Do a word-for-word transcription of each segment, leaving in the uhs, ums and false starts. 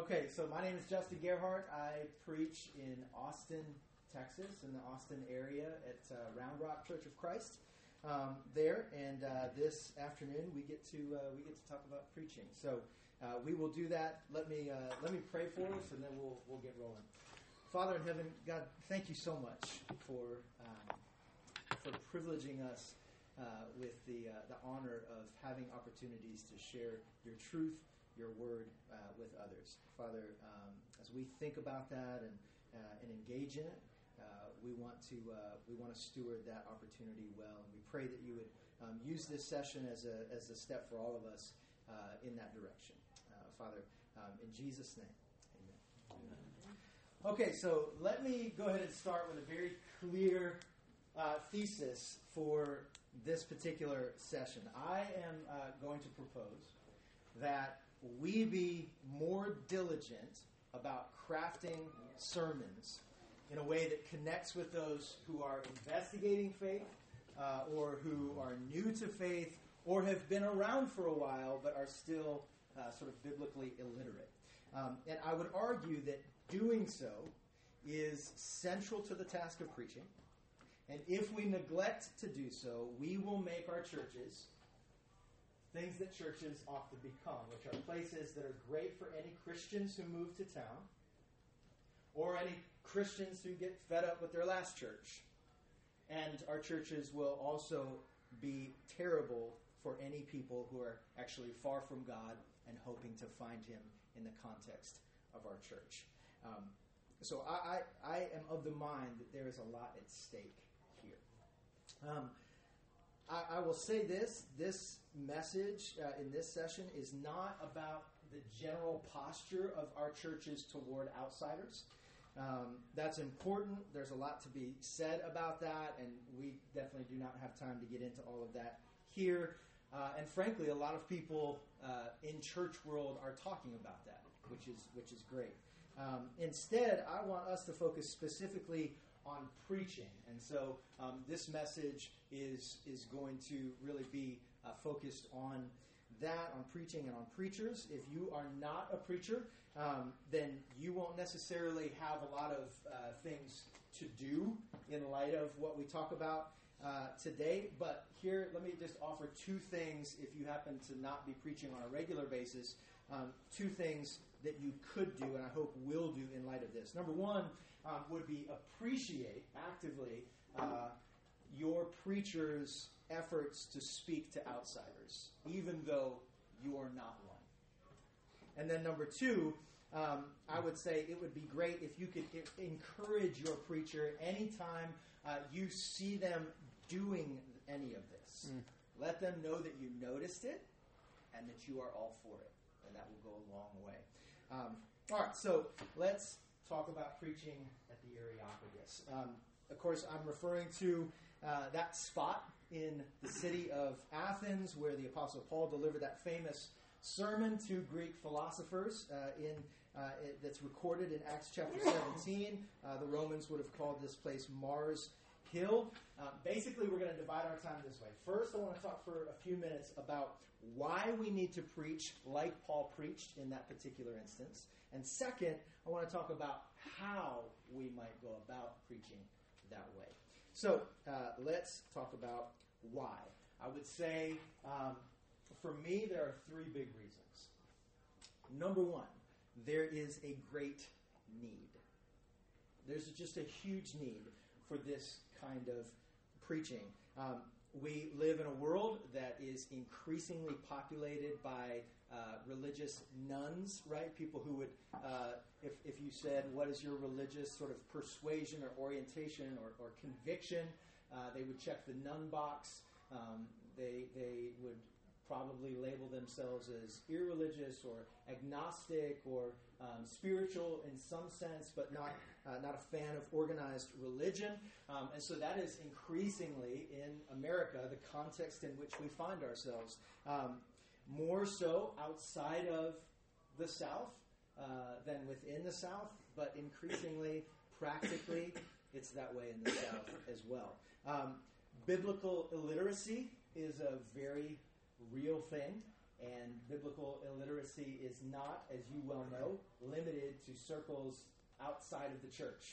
Okay, so my name is Justin Gerhardt. I preach in Austin, Texas, in the Austin area at uh, Round Rock Church of Christ um, there. And uh, this afternoon we get to uh, we get to talk about preaching. So uh, we will do that. Let me uh, let me pray for us, and then we'll we'll get rolling. Father in heaven, God, thank you so much for um, for privileging us uh, with the uh, the honor of having opportunities to share your truth, your word uh, with others. Father, um, as we think about that and uh, and engage in it, uh, we want to uh, we want to steward that opportunity well, and we pray that you would um, use this session as a as a step for all of us uh, in that direction. Uh, Father, um, in Jesus' name, amen. Amen. Okay, so let me go ahead and start with a very clear uh, thesis for this particular session. I am uh, going to propose that we be more diligent about crafting sermons in a way that connects with those who are investigating faith uh, or who are new to faith or have been around for a while but are still uh, sort of biblically illiterate. Um, and I would argue that doing so is central to the task of preaching. And if we neglect to do so, we will make our churches things that churches ought to become, which are places that are great for any Christians who move to town or any Christians who get fed up with their last church. And our churches will also be terrible for any people who are actually far from God and hoping to find Him in the context of our church. Um, so I, I, I am of the mind that there is a lot at stake here. Um, I, I will say this, this message uh, in this session is not about the general posture of our churches toward outsiders. Um, that's important. There's a lot to be said about that, and we definitely do not have time to get into all of that here. Uh, and frankly, a lot of people uh, in church world are talking about that, which is which is great. Um, instead, I want us to focus specifically on preaching, and so um, this message is is going to really be uh, focused on that, on preaching and on preachers. If you are not a preacher, um, then you won't necessarily have a lot of uh, things to do in light of what we talk about Uh, today, but here, let me just offer two things if you happen to not be preaching on a regular basis, um, two things that you could do and I hope will do in light of this. Number one um, would be appreciate actively uh, your preacher's efforts to speak to outsiders, even though you are not one. And then number two, Um, I would say it would be great if you could I- encourage your preacher anytime uh, you see them doing any of this. Mm. Let them know that you noticed it and that you are all for it. And that will go a long way. Um, all right, so let's talk about preaching at the Areopagus. Um, of course, I'm referring to uh, that spot in the city of Athens where the Apostle Paul delivered that famous sermon to Greek philosophers uh, in uh, it, that's recorded in Acts chapter seventeen. Uh, the Romans would have called this place Mars Hill. Uh, basically, we're going to divide our time this way. First, I want to talk for a few minutes about why we need to preach like Paul preached in that particular instance. And second, I want to talk about how we might go about preaching that way. So uh, let's talk about why. I would say Um, For me, there are three big reasons. Number one, there is a great need. There's just a huge need for this kind of preaching. Um, we live in a world that is increasingly populated by uh, religious nuns, right? People who would, uh, if, if you said, what is your religious sort of persuasion or orientation or, or conviction, uh, they would check the nun box. Um, they they would probably label themselves as irreligious or agnostic or um, spiritual in some sense, but not uh, not a fan of organized religion. Um, and so that is increasingly in America the context in which we find ourselves. Um, more so outside of the South uh, than within the South, but increasingly, practically, it's that way in the South as well. Um, biblical illiteracy is a very real thing, And biblical illiteracy is not, as you well know, limited to circles outside of the church.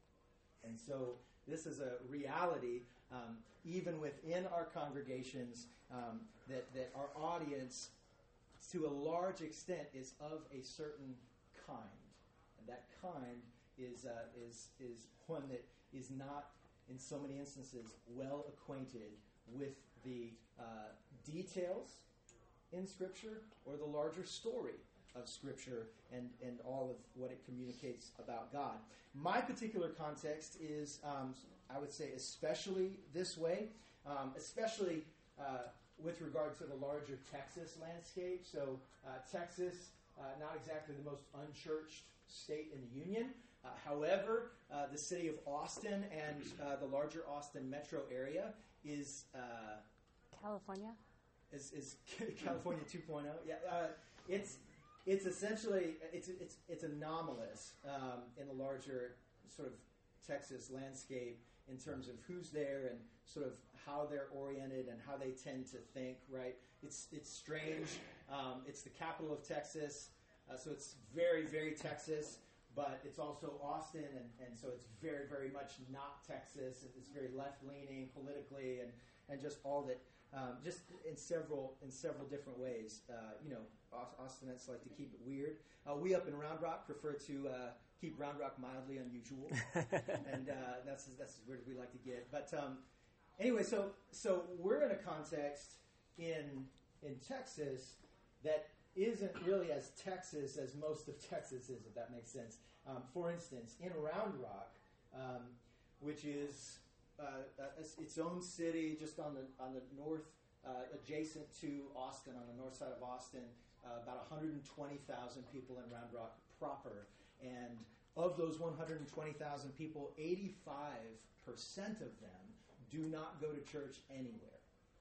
And so this is a reality, um, even within our congregations, um, that, that our audience, to a large extent, is of a certain kind. And that kind is uh, is is one that is not, in so many instances, well acquainted with the uh, details in Scripture or the larger story of Scripture and, and all of what it communicates about God. My particular context is, um, I would say, especially this way, um, especially uh, with regard to the larger Texas landscape. So uh, Texas, uh, not exactly the most unchurched state in the Union. Uh, however, uh, the city of Austin and uh, the larger Austin metro area is... Uh, California? Is, is California two point oh? Yeah, uh, it's it's essentially it's it's it's anomalous um, in the larger sort of Texas landscape in terms of who's there and sort of how they're oriented and how they tend to think. Right? It's it's strange. Um, it's the capital of Texas, uh, so it's very very Texas. But it's also Austin, and, and so it's very very much not Texas. It's very left leaning politically, and and just all that. Um, just in several in several different ways. Uh, you know, Austinites like to keep it weird. Uh, we up in Round Rock prefer to uh, keep Round Rock mildly unusual, and uh, that's that's as weird as we like to get. But um, anyway, so so we're in a context in in Texas that isn't really as Texas as most of Texas is, if that makes sense. Um, for instance, in Round Rock, um, which is Uh, uh, its own city, just on the on the north, uh, adjacent to Austin, on the north side of Austin, uh, about one hundred twenty thousand people in Round Rock proper. And of those one hundred twenty thousand people, eighty-five percent of them do not go to church anywhere.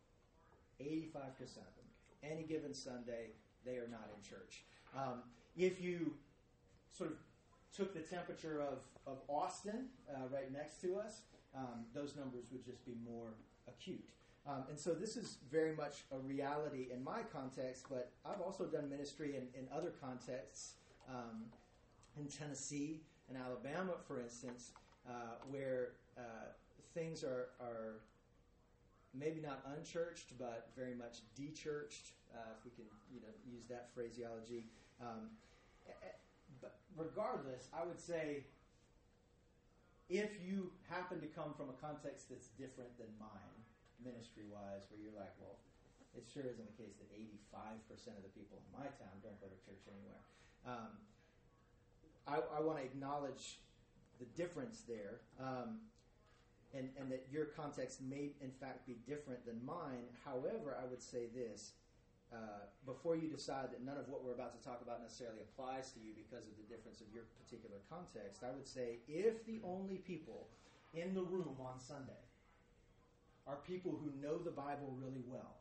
eighty-five percent of them. Any given Sunday, they are not in church. Um, if you sort of took the temperature of, of Austin, uh, right next to us, Um, those numbers would just be more acute. Um, and so this is very much a reality in my context, but I've also done ministry in, in other contexts, um, in Tennessee and Alabama, for instance, uh, where uh, things are, are maybe not unchurched, but very much de-churched, uh, if we can you know, use that phraseology. Um, but regardless, I would say, if you happen to come from a context that's different than mine, ministry-wise, where you're like, well, it sure isn't the case that eighty-five percent of the people in my town don't go to church anywhere. Um, I, I want to acknowledge the difference there, um, and, and that your context may, in fact, be different than mine. However, I would say this. Uh, before you decide that none of what we're about to talk about necessarily applies to you because of the difference of your particular context, I would say if the only people in the room on Sunday are people who know the Bible really well,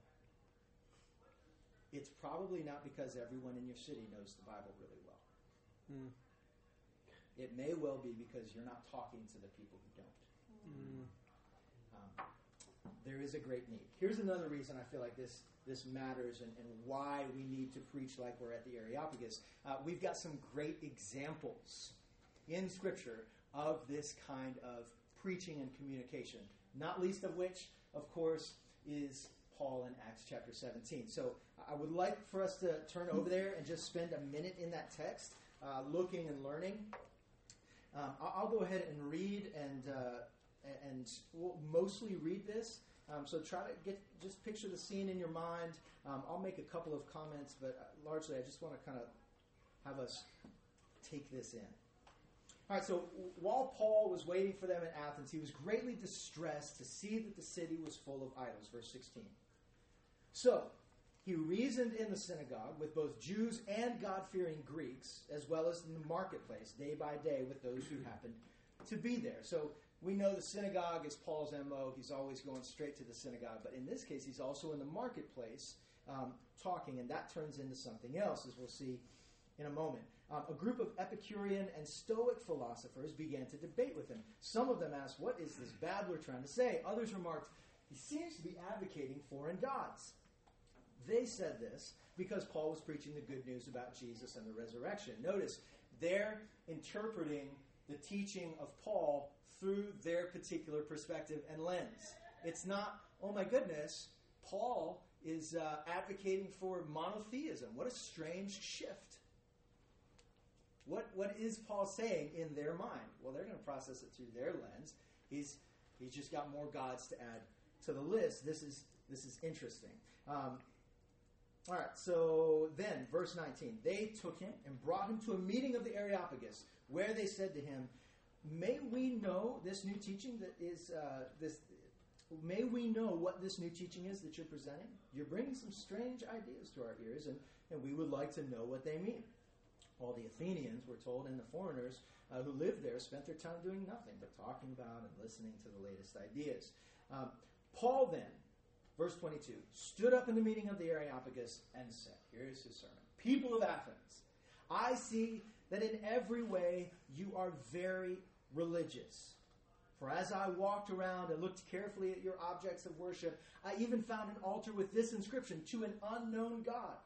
it's probably not because everyone in your city knows the Bible really well. Mm. It may well be because you're not talking to the people who don't. Mm. Um, there is a great need. Here's another reason I feel like this This matters and, and why we need to preach like we're at the Areopagus. Uh, we've got some great examples in Scripture of this kind of preaching and communication, not least of which, of course, is Paul in Acts chapter seventeen. So I would like for us to turn over there and just spend a minute in that text, uh, looking and learning. Um, I'll go ahead and read, and uh, and we'll mostly read this. Um, so try to get just picture the scene in your mind. Um, I'll make a couple of comments, but largely I just want to kind of have us take this in. All right, so while Paul was waiting for them in Athens, he was greatly distressed to see that the city was full of idols. Verse sixteen. So he reasoned in the synagogue with both Jews and God-fearing Greeks, as well as in the marketplace, day by day, with those who happened to be there. So we know the synagogue is Paul's M O. He's always going straight to the synagogue. But in this case, he's also in the marketplace um, talking, and that turns into something else, as we'll see in a moment. Um, a group of Epicurean and Stoic philosophers began to debate with him. Some of them asked, what is this babbler trying to say? Others remarked, he seems to be advocating foreign gods. They said this because Paul was preaching the good news about Jesus and the resurrection. Notice, they're interpreting the teaching of Paul through their particular perspective and lens. It's not, oh my goodness, Paul is uh, advocating for monotheism. What a strange shift. What what is Paul saying in their mind? Well, they're going to process it through their lens. He's he's just got more gods to add to the list. This is this is interesting. Um, all right, so then, verse nineteen. They took him and brought him to a meeting of the Areopagus, where they said to him, "May we know this new teaching that is uh, this? May we know what this new teaching is that you're presenting? You're bringing some strange ideas to our ears, and, and we would like to know what they mean." All the Athenians, we're told, and the foreigners uh, who lived there spent their time doing nothing but talking about and listening to the latest ideas. Um, Paul then, verse twenty-two, stood up in the meeting of the Areopagus and said, here's his sermon, "People of Athens, I see that in every way you are very religious. For as I walked around and looked carefully at your objects of worship, I even found an altar with this inscription, 'To an unknown God.'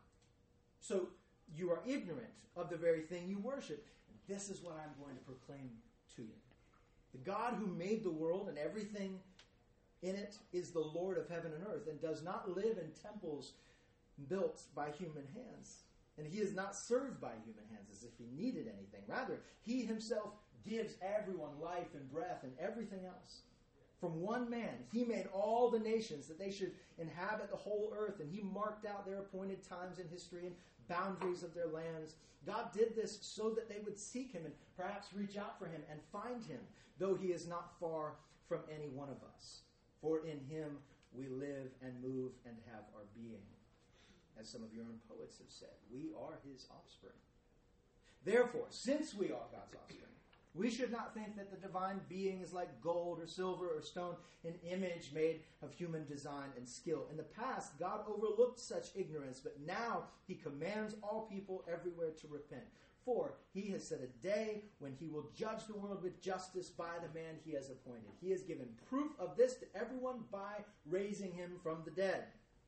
So you are ignorant of the very thing you worship. This is what I'm going to proclaim to you. The God who made the world and everything in it is the Lord of heaven and earth, and does not live in temples built by human hands. And he is not served by human hands as if he needed anything. Rather, he himself gives everyone life and breath and everything else. From one man, he made all the nations that they should inhabit the whole earth, and he marked out their appointed times in history and boundaries of their lands. God did this so that they would seek him and perhaps reach out for him and find him, though he is not far from any one of us. For in him we live and move and have our being. As some of your own poets have said, we are his offspring. Therefore, since we are God's offspring, we should not think that the divine being is like gold or silver or stone, an image made of human design and skill. In the past, God overlooked such ignorance, but now he commands all people everywhere to repent. For he has set a day when he will judge the world with justice by the man he has appointed. He has given proof of this to everyone by raising him from the dead."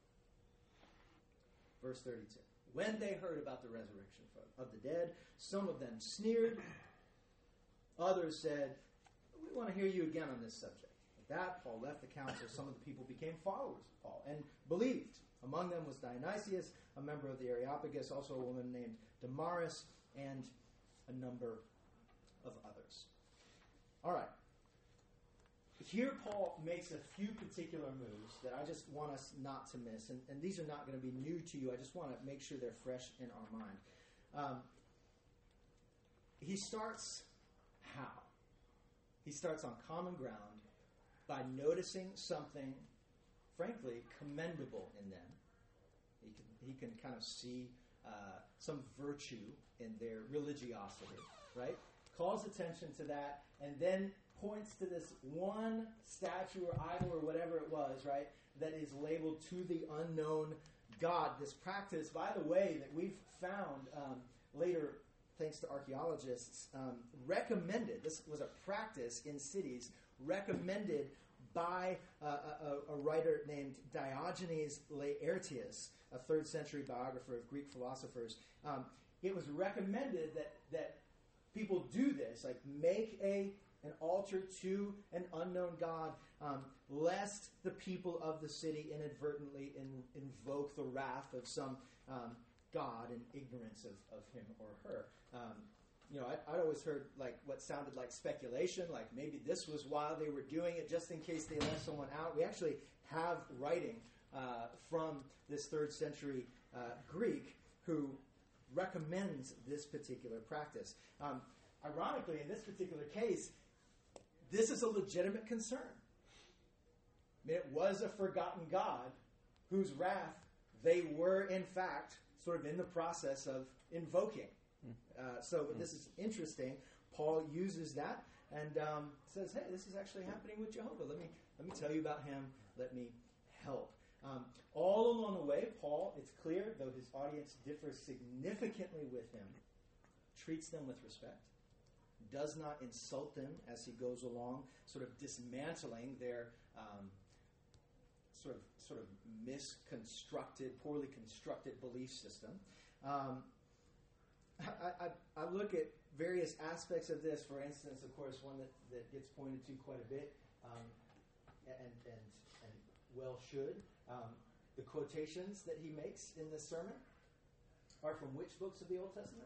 Verse thirty-two. When they heard about the resurrection of the dead, some of them sneered. Others said, "We want to hear you again on this subject." At that, Paul left the council. Some of the people became followers of Paul and believed. Among them was Dionysius, a member of the Areopagus, also a woman named Damaris, and a number of others. All right. Here Paul makes a few particular moves that I just want us not to miss. And, and these are not going to be new to you. I just want to make sure they're fresh in our mind. Um, he starts how? He starts on common ground by noticing something, frankly, commendable in them. He can, he can kind of see uh, some virtue in their religiosity, right? Calls attention to that, and then points to this one statue or idol or whatever it was, right, that is labeled to the unknown God. This practice, by the way, that we've found um, later, thanks to archaeologists, um, recommended, this was a practice in cities, recommended by uh, a, a writer named Diogenes Laertius, a third century biographer of Greek philosophers. Um, it was recommended that, that people do this, like make a an altar to an unknown God, um, lest the people of the city inadvertently in, invoke the wrath of some um, God in ignorance of, of him or her. Um, you know, I, I'd always heard like what sounded like speculation, like maybe this was why they were doing it, just in case they let someone out. We actually have writing uh, from this third century uh, Greek who recommends this particular practice. Um, ironically, in this particular case, this is a legitimate concern. I mean, it was a forgotten God whose wrath they were, in fact, sort of in the process of invoking. Uh, so mm. this is interesting. Paul uses that and um, says, hey, this is actually happening with Jehovah. Let me, let me tell you about him. Let me help. Um, all along the way, Paul, it's clear, though his audience differs significantly with him, treats them with respect, does not insult them as he goes along, sort of dismantling their um, sort of sort of misconstructed, poorly constructed belief system. Um, I, I, I look at various aspects of this. For instance, of course, one that, that gets pointed to quite a bit, um, and, and and well should. Um, the quotations that he makes in this sermon are from which books of the Old Testament?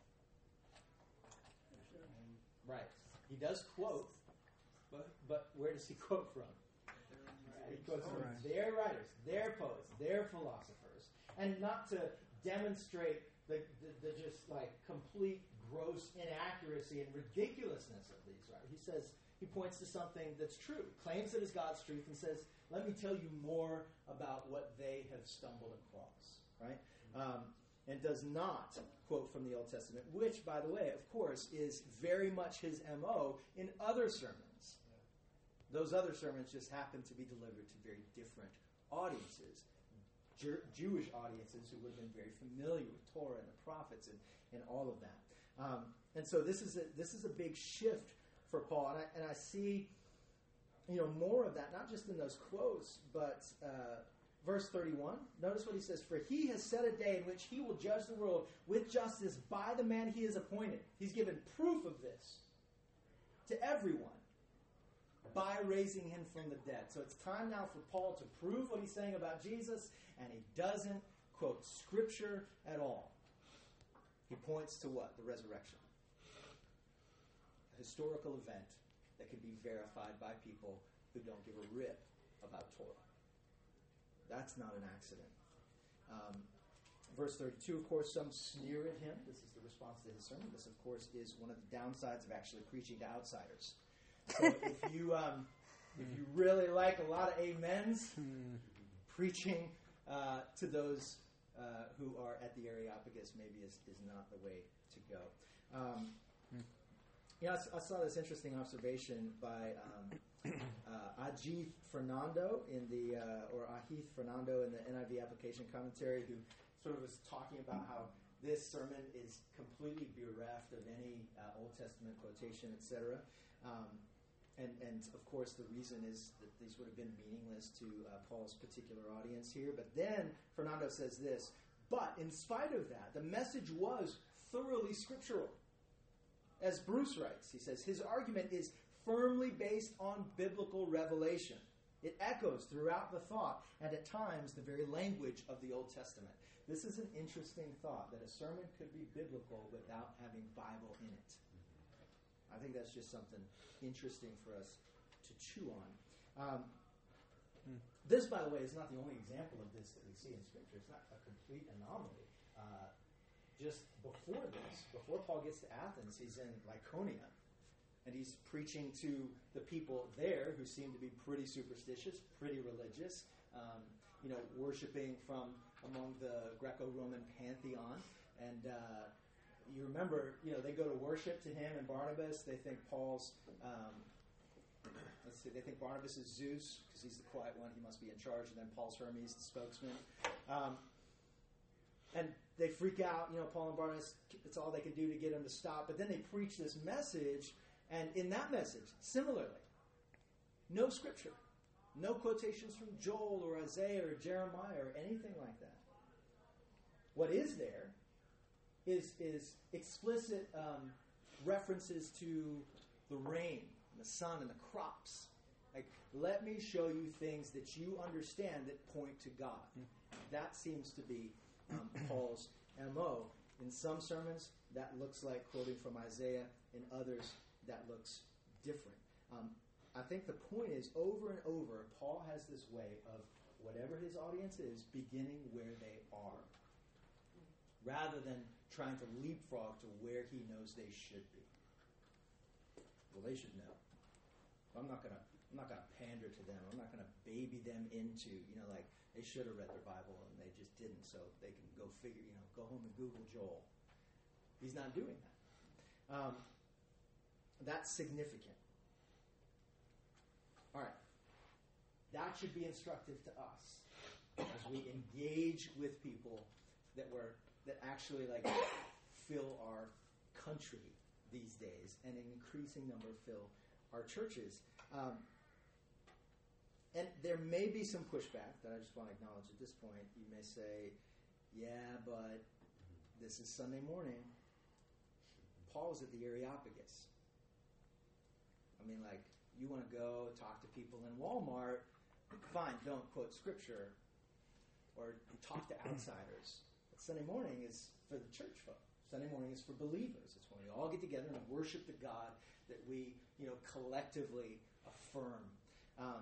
Right. He does quote, but but where does he quote from? He quotes from their writers, their poets, their philosophers, and not to demonstrate the, the, the just like complete gross inaccuracy and ridiculousness of these. Right? He says he points to something that's true, claims it is God's truth, and says, "Let me tell you more about what they have stumbled across." Right. Um, and does not quote from the Old Testament, which, by the way, of course, is very much his M O in other sermons. Those other sermons just happen to be delivered to very different audiences, Jer- Jewish audiences who would have been very familiar with Torah and the prophets and, and all of that. Um, and so this is a, this is a big shift for Paul, and I, and I see, you know, more of that, not just in those quotes, but uh, verse thirty-one, notice what he says, "For he has set a day in which he will judge the world with justice by the man he has appointed." He's given proof of this to everyone by raising him from the dead. So it's time now for Paul to prove what he's saying about Jesus, and he doesn't quote Scripture at all. He points to what? The resurrection. A historical event that can be verified by people who don't give a rip about Torah. That's not an accident. Um, verse thirty-two, of course, some sneer at him. This is the response to his sermon. This, of course, is one of the downsides of actually preaching to outsiders. So if you um, if you really like a lot of amens, preaching uh, to those uh, who are at the Areopagus maybe is, is not the way to go. Um, you know, I, I saw this interesting observation by um, uh, Ajith Fernando in the uh, or Ahith Fernando in the N I V application commentary, who sort of was talking about how this sermon is completely bereft of any uh, Old Testament quotation, et cetera. Um, and, and, of course, the reason is that these would have been meaningless to uh, Paul's particular audience here. But then Fernando says this, "But in spite of that, the message was thoroughly scriptural." As Bruce writes, he says, his argument is firmly based on biblical revelation. It echoes throughout the thought and at times the very language of the Old Testament. This is an interesting thought, that a sermon could be biblical without having Bible in it. I think that's just something interesting for us to chew on. Um, hmm. This, by the way, is not the only example of this that we see in Scripture. It's not a complete anomaly. Uh, just before this, before Paul gets to Athens, he's in Lycaonia, and he's preaching to the people there who seem to be pretty superstitious, pretty religious, um, you know, worshiping from among the Greco-Roman pantheon. And uh, you remember, you know, they go to worship to him and Barnabas. They think Paul's, um, let's see, they think Barnabas is Zeus because he's the quiet one. He must be in charge. And then Paul's Hermes, the spokesman. Um, and they freak out. You know, Paul and Barnabas, it's all they can do to get him to stop. But then they preach this message. And in that message, similarly, no scripture. No quotations from Joel or Isaiah or Jeremiah or anything like that. What is there is, is explicit um, references to the rain, and the sun, and the crops. Like, let me show you things that you understand that point to God. That seems to be um, Paul's M O. In some sermons, that looks like quoting from Isaiah. In others, that looks different. Um, I think the point is, over and over, Paul has this way of whatever his audience is, beginning where they are, rather than trying to leapfrog to where he knows they should be. Well, they should know. I'm not gonna. I'm not gonna pander to them. I'm not gonna baby them into, you know, like they should have read their Bible and they just didn't, so they can go figure, you know, go home and Google Joel. He's not doing that. Um, that's significant. All right. That should be instructive to us as we engage with people that were that actually like fill our country these days, and an increasing number fill our churches. Um, and there may be some pushback that I just want to acknowledge at this point. You may say, yeah, but this is Sunday morning. Paul's at the Areopagus. I mean, like, you want to go talk to people in Walmart, fine, don't quote Scripture or talk to outsiders. But Sunday morning is for the church folk. Sunday morning is for believers. It's when we all get together and worship the God that we, you know, collectively affirm um,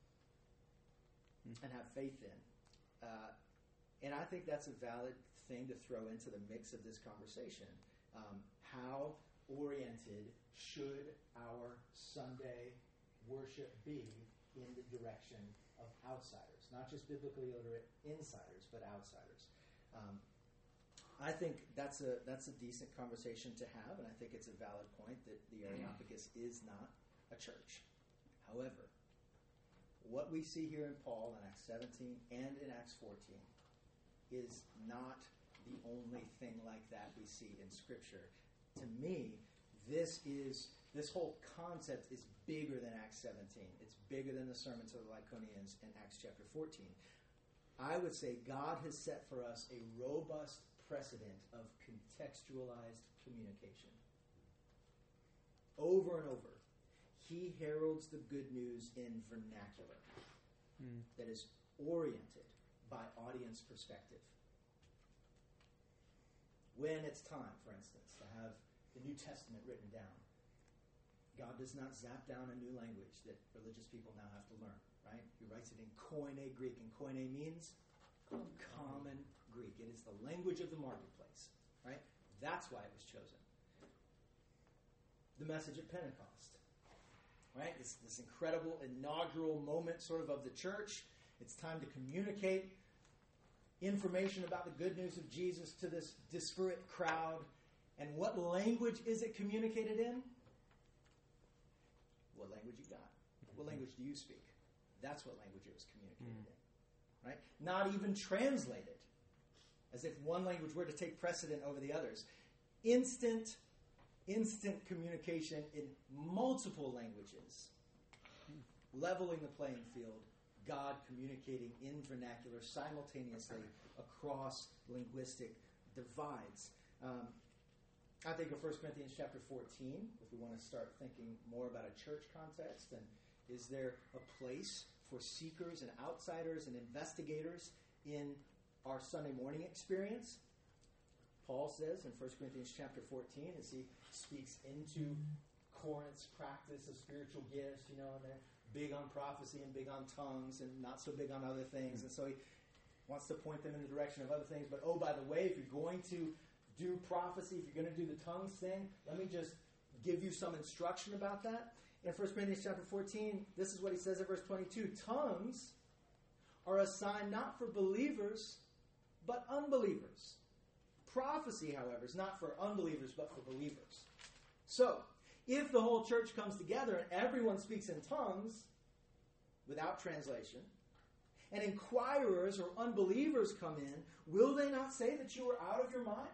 and have faith in. Uh, and I think that's a valid thing to throw into the mix of this conversation. Um, how oriented should our Sunday worship be in the direction of outsiders? Not just biblically literate insiders, but outsiders. Um, I think that's a that's a decent conversation to have, and I think it's a valid point that the Areopagus is not a church. However, what we see here in Paul in Acts seventeen and in Acts fourteen is not the only thing like that we see in Scripture. To me, this is this whole concept is bigger than Acts seventeen. It's bigger than the sermon to the Lycaonians in Acts chapter fourteen. I would say God has set for us a robust precedent of contextualized communication. Over and over, he heralds the good news in vernacular mm. that is oriented by audience perspective. When it's time, for instance, to have the New Testament written down, God does not zap down a new language that religious people now have to learn, right? He writes it in Koine Greek, and Koine means common Greek. It is the language of the marketplace, right? That's why it was chosen. The message of Pentecost, right? This, this incredible inaugural moment sort of of the church. It's time to communicate information about the good news of Jesus to this disparate crowd. And what language is it communicated in? What language you got? What language do you speak? That's what language it was communicated mm. in. Right? Not even translated, as if one language were to take precedent over the others. Instant, instant communication in multiple languages, leveling the playing field, God communicating in vernacular simultaneously across linguistic divides. Um, I think of First Corinthians chapter fourteen, if we want to start thinking more about a church context, and is there a place for seekers and outsiders and investigators in our Sunday morning experience? Paul says in First Corinthians chapter fourteen, as he speaks into Corinth's practice of spiritual gifts, you know, and they're big on prophecy and big on tongues and not so big on other things. And so he wants to point them in the direction of other things. But oh, by the way, if you're going to do prophecy, if you're going to do the tongues thing, let me just give you some instruction about that. In First Corinthians chapter fourteen, this is what he says in verse twenty-two. Tongues are a sign not for believers, but unbelievers. Prophecy, however, is not for unbelievers, but for believers. So, if the whole church comes together and everyone speaks in tongues without translation, and inquirers or unbelievers come in, will they not say that you are out of your mind?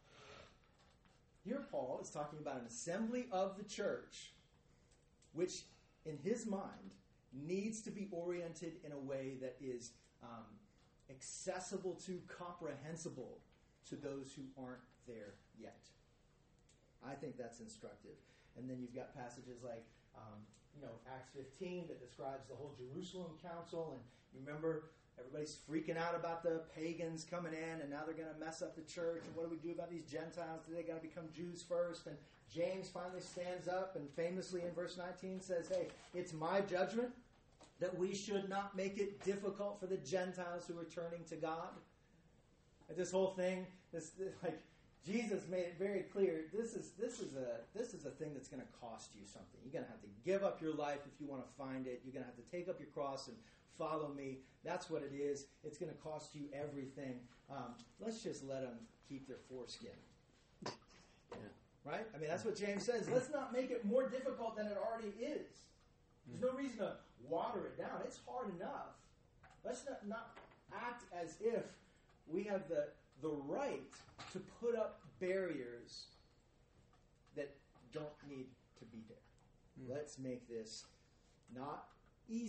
Here Paul is talking about an assembly of the church, which in his mind needs to be oriented in a way that is um, accessible to, comprehensible to those who aren't there yet. I think that's instructive. And then you've got passages like, um, you know, Acts fifteen that describes the whole Jerusalem council. And you remember everybody's freaking out about the pagans coming in, and now they're going to mess up the church. And what do we do about these Gentiles? Do they got to become Jews first? And James finally stands up and famously in verse nineteen says, hey, it's my judgment that we should not make it difficult for the Gentiles who are turning to God. And this whole thing, this, this like, Jesus made it very clear, this is this is a this is a thing that's going to cost you something. You're going to have to give up your life if you want to find it. You're going to have to take up your cross and follow me. That's what it is. It's going to cost you everything. Um, let's just let them keep their foreskin. Yeah. Right? I mean, that's what James says. Let's not make it more difficult than it already is. There's no reason to water it down. It's hard enough. Let's not, not act as if we have the the right to put up barriers that don't need to be there. Mm. Let's make this not easy,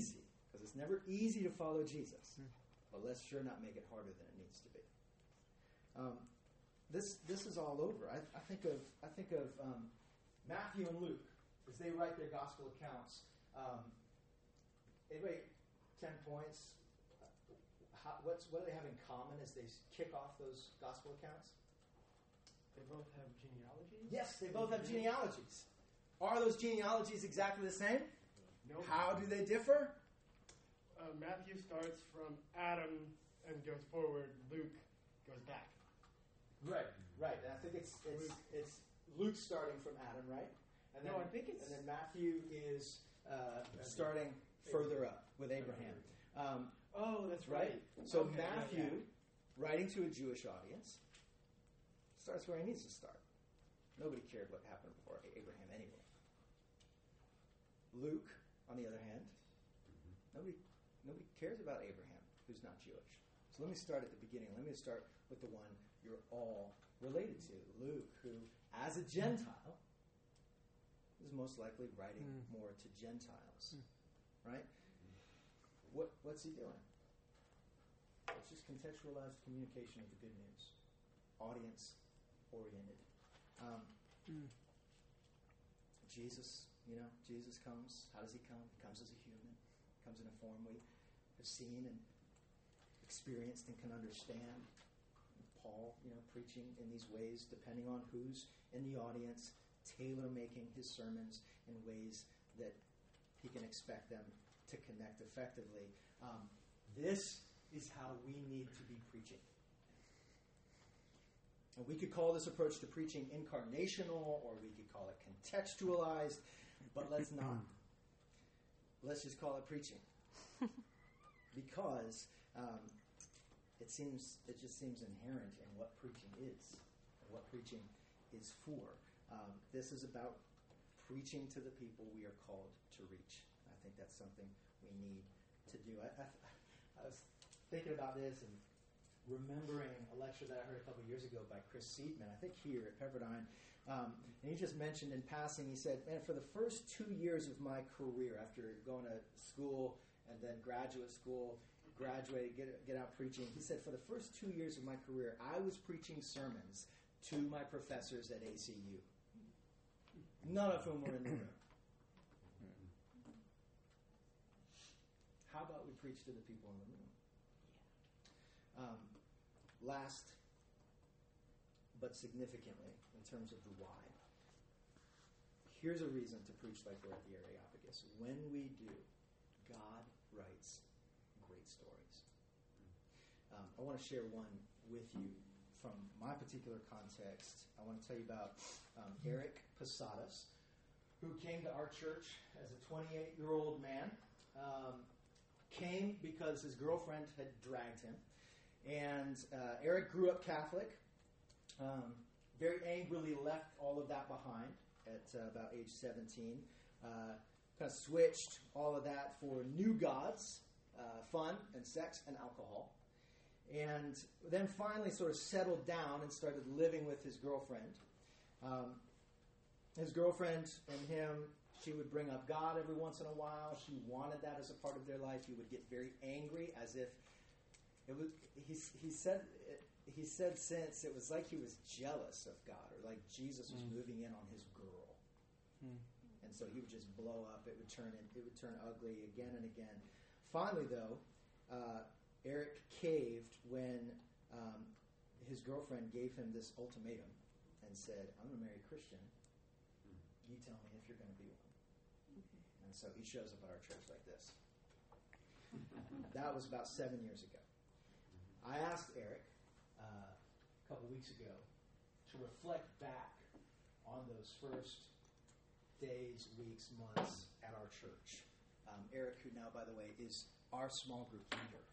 Because it's never easy to follow Jesus. But let's sure not make it harder than it needs to be. Um, this this is all over. I, I think of I think of um, Matthew and Luke as they write their gospel accounts. Um, anybody, ten points. How, what's what do they have in common as they kick off those gospel accounts? They both have genealogies? Yes, they both have genealogies. Are those genealogies exactly the same? Nope. How do they differ? Uh, Matthew starts from Adam and goes forward. Luke goes back. Right, right. And I think it's it's Luke. it's Luke starting from Adam, right? And then, No, I think it's- and then Matthew is uh, starting further up with Abraham. Um, Oh, that's right. right. So Okay, yeah, Matthew, yeah. writing to a Jewish audience, starts where he needs to start. Nobody cared what happened before Abraham anyway. Luke, on the other hand, nobody nobody cares about Abraham who's not Jewish. So let me start at the beginning. Let me start with the one you're all related to, Luke, who, as a Gentile, is most likely writing Mm. more to Gentiles, right? What what's he doing? It's just contextualized communication of the good news, audience oriented. Um, Mm. Jesus, you know, Jesus comes. How does he come? He comes as a human. Comes in a form we have seen and experienced and can understand. Paul, you know, preaching in these ways, depending on who's in the audience, tailor-making his sermons in ways that he can expect them to connect effectively. Um, this is how we need to be preaching. And we could call this approach to preaching incarnational, or we could call it contextualized, but let's not. Let's just call it preaching. Because um, it seems it just seems inherent in what preaching is, and what preaching is for. Um, this is about preaching to the people we are called to reach. I think that's something we need to do. I, I, I was thinking about this and remembering a lecture that I heard a couple years ago by Chris Seidman, I think here at Pepperdine. Um, and he just mentioned in passing, he said, man, for the first two years of my career, after going to school and then graduate school, graduated, get, get out preaching, he said, for the first two years of my career, I was preaching sermons to my professors at A C U. None of whom were in the room. How about we preach to the people in the room? Um, last, but significantly, in terms of the why, here's a reason to preach like we're at the Areopagus. When we do, God writes great stories. Um, I want to share one with you from my particular context. I want to tell you about um, Eric Posadas, who came to our church as a twenty-eight-year-old man. Um, came because his girlfriend had dragged him. And uh, Eric grew up Catholic, um, very angrily left all of that behind at uh, about age seventeen. Uh, kind of switched all of that for new gods, uh, fun and sex and alcohol. And then finally sort of settled down and started living with his girlfriend. Um, his girlfriend and him, she would bring up God every once in a while. She wanted that as a part of their life. He would get very angry, as if it was. He he said he said since it was like he was jealous of God, or like Jesus was Mm. moving in on his girl, Mm. and so he would just blow up. It would turn in, it would turn ugly again and again. Finally, though, uh, Eric caved when um, his girlfriend gave him this ultimatum and said, "I'm going to marry a Christian. You tell me if you're going to be one." And so he shows up at our church like this. That was about seven years ago. I asked Eric uh, a couple weeks ago to reflect back on those first days, weeks, months at our church. Um, Eric, who now, by the way, is our small group leader.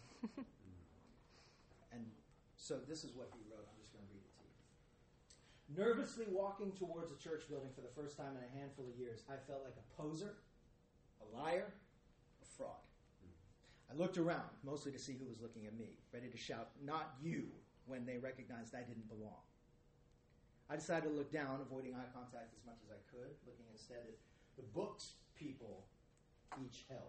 And so this is what he wrote. I'm just going to read it to you. Nervously walking towards a church building for the first time in a handful of years, I felt like a poser, a liar, a fraud. I looked around, mostly to see who was looking at me, ready to shout, "Not you," when they recognized I didn't belong. I decided to look down, avoiding eye contact as much as I could, looking instead at the books people each held.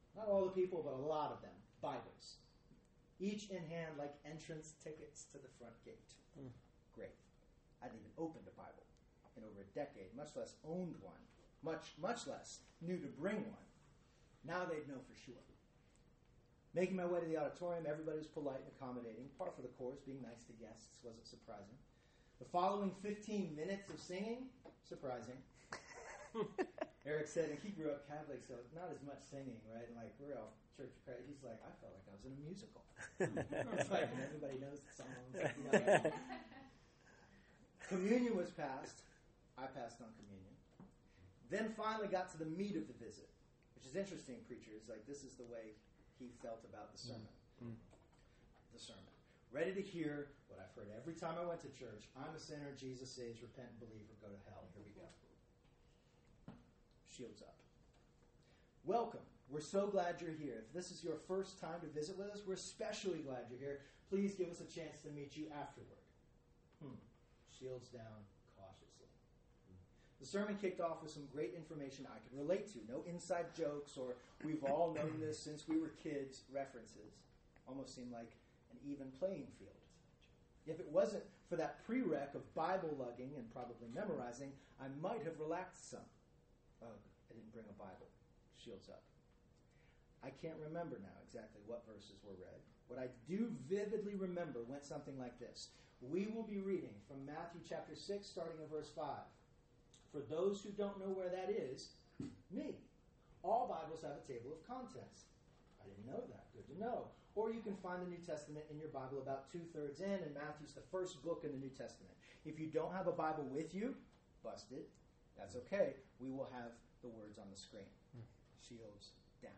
Not all the people, but a lot of them. Bibles. Each in hand like entrance tickets to the front gate. Mm. Great. I hadn't even opened a Bible in over a decade, much less owned one, much, much less knew to bring one. Now they'd know for sure. Making my way to the auditorium, everybody was polite and accommodating, par for the course, being nice to guests wasn't surprising. The following fifteen minutes of singing, surprising. Eric said, and he grew up Catholic, so not as much singing, right? And like, we're all Church of Christ. He's like, I felt like I was in a musical. It's like, and everybody knows the songs. You know. Communion was passed. I passed on communion. Then finally got to the meat of the visit, which is interesting, preachers. Like, this is the way he felt about the sermon. Mm. The sermon. Ready to hear what I've heard every time I went to church. I'm a sinner. Jesus saves. Repent and believe or go to hell. Here we go. Shields up. Welcome. We're so glad you're here. If this is your first time to visit with us, we're especially glad you're here. Please give us a chance to meet you afterward. Hmm. Shields down cautiously. The sermon kicked off with some great information I could relate to. No inside jokes or we've all known this since we were kids references. Almost seemed like an even playing field. If it wasn't for that prereq of Bible lugging and probably memorizing, I might have relaxed some. Oh, I didn't bring a Bible. Shields up. I can't remember now exactly what verses were read. What I do vividly remember went something like this. We will be reading from Matthew chapter six, starting in verse five. For those who don't know where that is, me. All Bibles have a table of contents. I didn't know that. Good to know. Or you can find the New Testament in your Bible about two-thirds in, and Matthew's the first book in the New Testament. If you don't have a Bible with you, busted. That's okay. We will have the words on the screen. Shields down.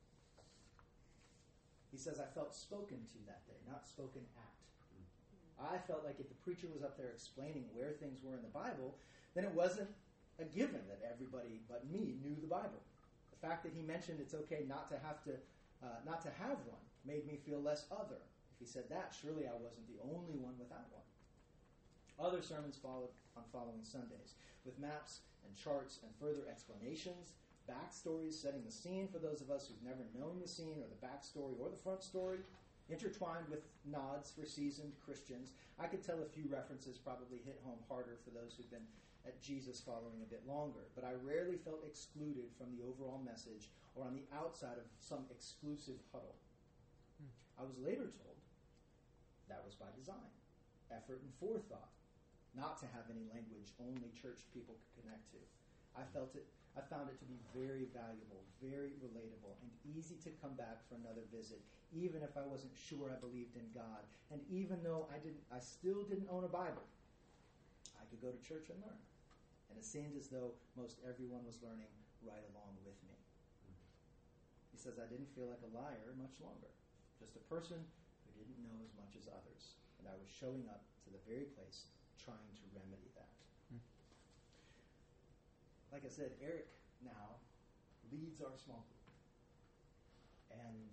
He says, I felt spoken to that day, not spoken at. I felt like if the preacher was up there explaining where things were in the Bible, then it wasn't a given that everybody but me knew the Bible. The fact that he mentioned it's okay not to have to, uh, not to have one made me feel less other. If he said that, surely I wasn't the only one without one. Other sermons followed on following Sundays, with maps and charts and further explanations, backstories setting the scene for those of us who've never known the scene or the backstory or the front story, intertwined with nods for seasoned Christians. I could tell a few references probably hit home harder for those who've been at Jesus following a bit longer, but I rarely felt excluded from the overall message or on the outside of some exclusive huddle. Hmm. I was later told that was by design, effort and forethought, not to have any language only church people could connect to. I felt it I found it to be very valuable, very relatable, and easy to come back for another visit, even if I wasn't sure I believed in God. And even though I didn't, I still didn't own a Bible, I could go to church and learn. And it seemed as though most everyone was learning right along with me. He says, I didn't feel like a liar much longer, just a person who didn't know as much as others. And I was showing up to the very place trying to remedy that. Like I said, Eric now leads our small group and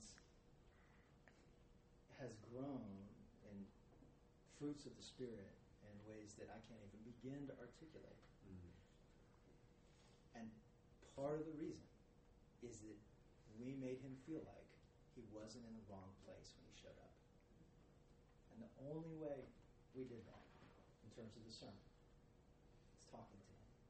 has grown in fruits of the Spirit in ways that I can't even begin to articulate. Mm-hmm. And part of the reason is that we made him feel like he wasn't in the wrong place when he showed up. And the only way we did that, in terms of the sermon, is talking to him.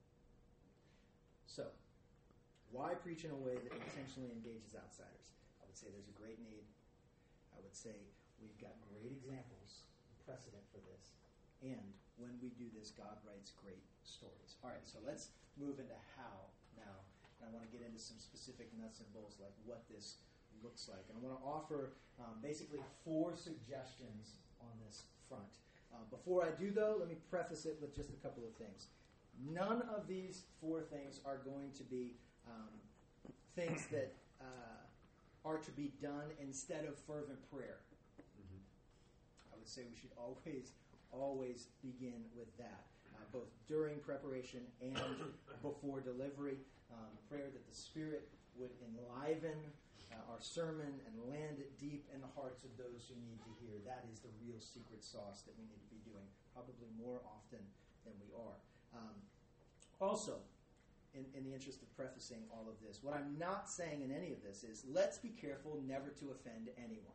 So, why preach in a way that intentionally engages outsiders? I would say there's a great need. I would say we've got great examples, precedent for this. And when we do this, God writes great stories. All right, so let's move into how now. And I want to get into some specific nuts and bolts, like what this looks like. And I want to offer um, basically four suggestions on this front. Uh, before I do, though, let me preface it with just a couple of things. None of these four things are going to be um, things that uh, are to be done instead of fervent prayer. Mm-hmm. I would say we should always, always begin with that, uh, both during preparation and before delivery. Um, prayer that the Spirit would enliven uh, our sermon and land it deep in the hearts of those who need to hear. That is the real secret sauce that we need to be doing, probably more often than we are. Um, also, in, in the interest of prefacing all of this, what I'm not saying in any of this is, let's be careful never to offend anyone.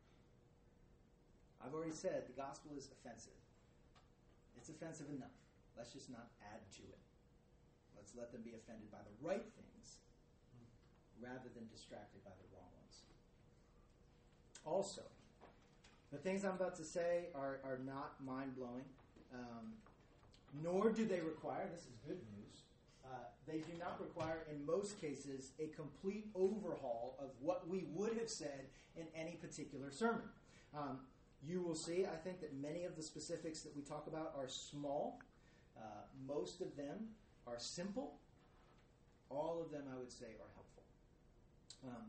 I've already said the gospel is offensive. It's offensive enough. Let's just not add to it. Let's let them be offended by the right things rather than distracted by the wrong ones. Also, the things I'm about to say are, are not mind-blowing, um, nor do they require, this is good news, uh, they do not require, in most cases, a complete overhaul of what we would have said in any particular sermon. Um, You will see, I think, that many of the specifics that we talk about are small. Uh, most of them are simple. All of them, I would say, are helpful. Um,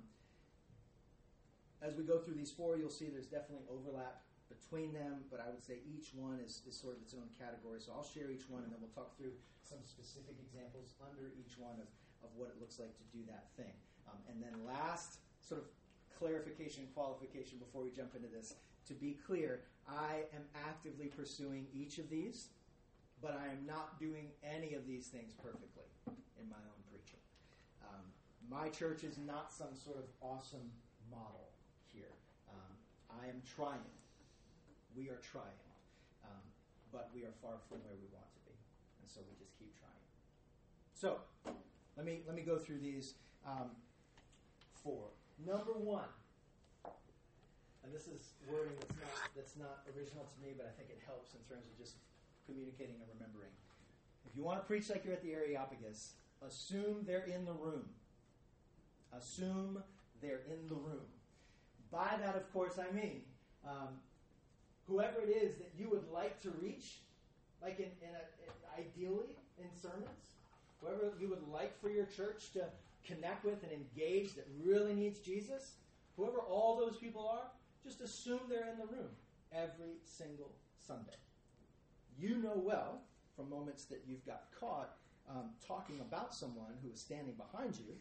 as we go through these four, you'll see there's definitely overlap between them, but I would say each one is, is sort of its own category. So I'll share each one, and then we'll talk through some specific examples under each one of, of what it looks like to do that thing. Um, and then last sort of clarification, qualification before we jump into this. To be clear, I am actively pursuing each of these, but I am not doing any of these things perfectly in my own preaching. Um, my church is not some sort of awesome model here. Um, I am trying. We are trying. Um, but we are far from where we want to be. And so we just keep trying. So, let me, let me go through these um, four. Number one. And this is wording that's not, that's not original to me, but I think it helps in terms of just communicating and remembering. If you want to preach like you're at the Areopagus, assume they're in the room. Assume they're in the room. By that, of course, I mean um, whoever it is that you would like to reach, like in, in, a, in ideally in sermons, whoever you would like for your church to connect with and engage that really needs Jesus, whoever all those people are, just assume they're in the room every single Sunday. You know well, from moments that you've got caught um, talking about someone who is standing behind you,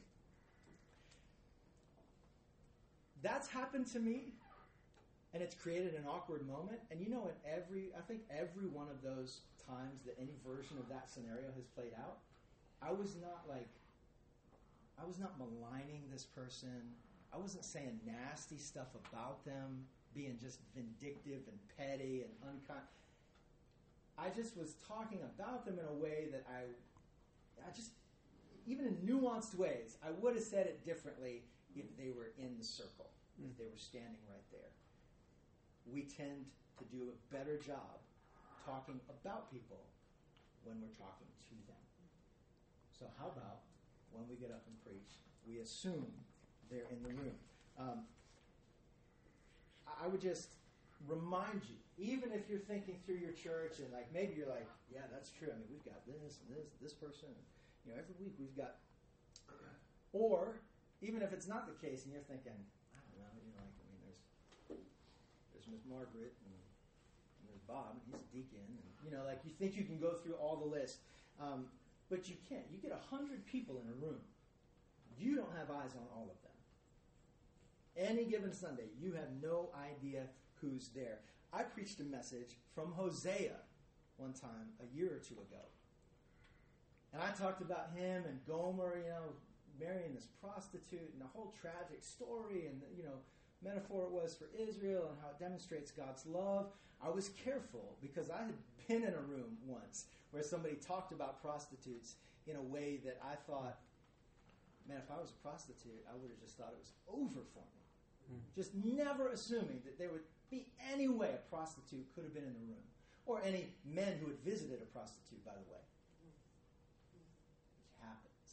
that's happened to me, and it's created an awkward moment. And you know, in every, I think every one of those times that any version of that scenario has played out, I was not like, I was not maligning this person. I wasn't saying nasty stuff about them, being just vindictive and petty and unkind. I just was talking about them in a way that I, I just, even in nuanced ways, I would have said it differently if they were in the circle, mm. if they were standing right there. We tend to do a better job talking about people when we're talking to them. So how about when we get up and preach, we assume they're in the room. Um, I would just remind you, even if you're thinking through your church and like maybe you're like, yeah, that's true. I mean, we've got this and this, this person. You know, every week we've got. Or even if it's not the case and you're thinking, I don't know, you know, like I mean, there's there's Miss Margaret and, and there's Bob and he's a deacon, and you know, like you think you can go through all the list, um, but you can't. You get a hundred people in a room. You don't have eyes on all of them. Any given Sunday, you have no idea who's there. I preached a message from Hosea one time a year or two ago. And I talked about him and Gomer, you know, marrying this prostitute and the whole tragic story and, you know, metaphor it was for Israel and how it demonstrates God's love. I was careful because I had been in a room once where somebody talked about prostitutes in a way that I thought, man, if I was a prostitute, I would have just thought it was over for me. Mm. Just never assuming that there would be any way a prostitute could have been in the room. Or any men who had visited a prostitute, by the way. Which happens.